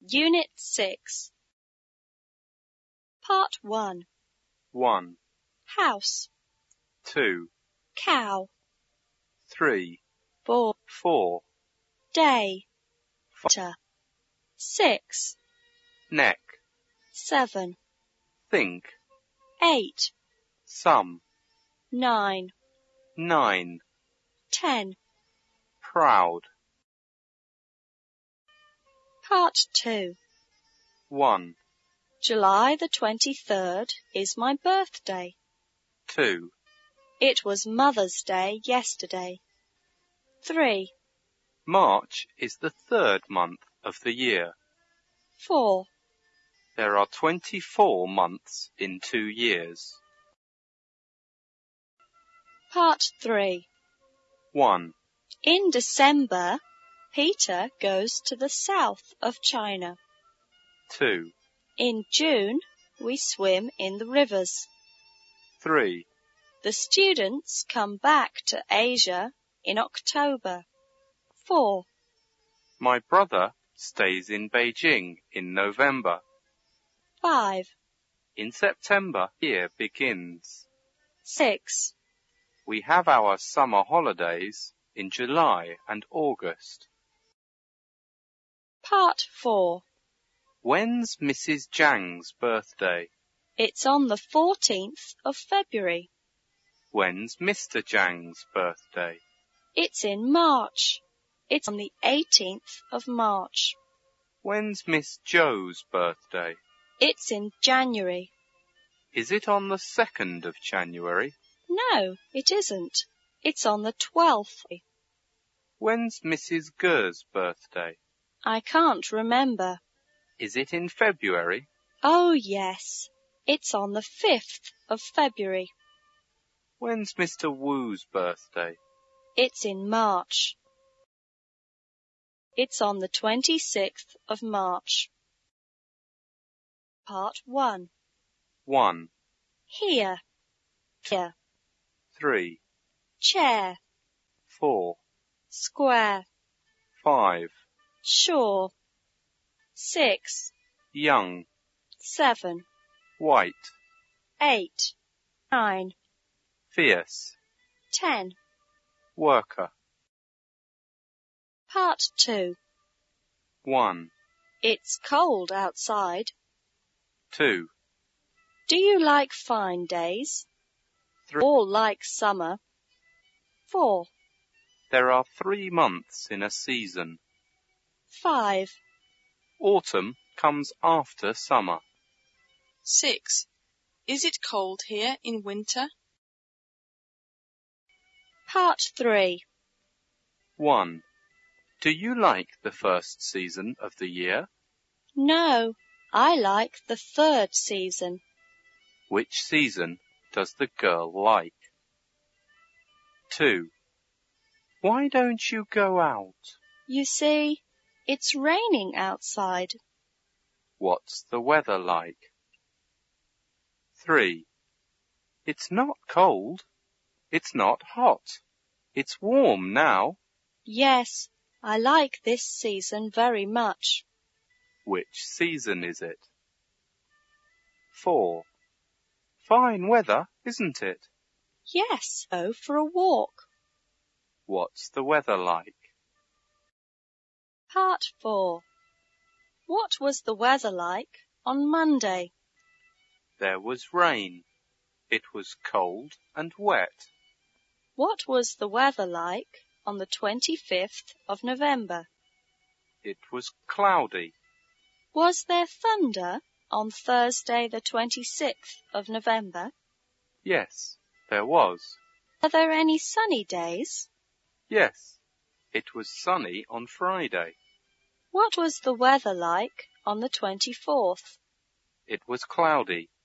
Unit 6. Part 1. 1, House. 2, Cow. 3, Ball. 4, Day. 5, 6. neck, 7. think, 8. some, 9. 9, 10. proud. Part 2. 1, July the 23rd is my birthday. 2, It was Mother's Day yesterday. 3. March is the 3rd month of the year. 4. There are 24 months in 2 years. Part 3. 1, In December, Peter goes to the south of China. 2, In June, we swim in the rivers. 3, The students come back to Asia in October. 4. my brother stays in Beijing in November. 5. In September, year begins. 6. We have our summer holidays in July and August. Part 4. When's Mrs. Jiang's birthday? It's on the 14th of February. When's Mr. Jiang's birthday? It's in March. It's on the 18th of March. When's Miss Joe's birthday? It's in January. Is it on the 2nd of January? No, it isn't. It's on the 12th. When's Mrs. Gur's birthday? I can't remember. Is it in February? Oh, yes. It's on the 5th of February. When's Mr. Wu's birthday? It's in March. It's on the 26th of March. Part 1. 1, Here. Here. 3, Chair. 4, Square. 5, Sure. 6. young, 7. white, 8. 9. fierce, 10. worker. Part 2. 1, It's cold outside. 2, Do you like fine days? 3. All like summer. 4. There are 3 months in a season. 5. Autumn comes after summer. 6. Is it cold here in winter? Part 3. 1. Do you like the first season of the year? No, I like the 3rd season. Which season does the girl like? 2. Why don't you go out? You see, it's raining outside. What's the weather like? 3. It's not cold. It's not hot. It's warm now. Yes, I like this season very much. Which season is it? 4. Fine weather, isn't it? Yes, go for a walk. What's the weather like? Part 4. What was the weather like on Monday? There was rain. It was cold and wet. What was the weather like on the 25th of November? It was cloudy. Was there thunder on Thursday the 26th of November? Yes, there was. Are there any sunny days? Yes, it was sunny on Friday. What was the weather like on the 24th? It was cloudy.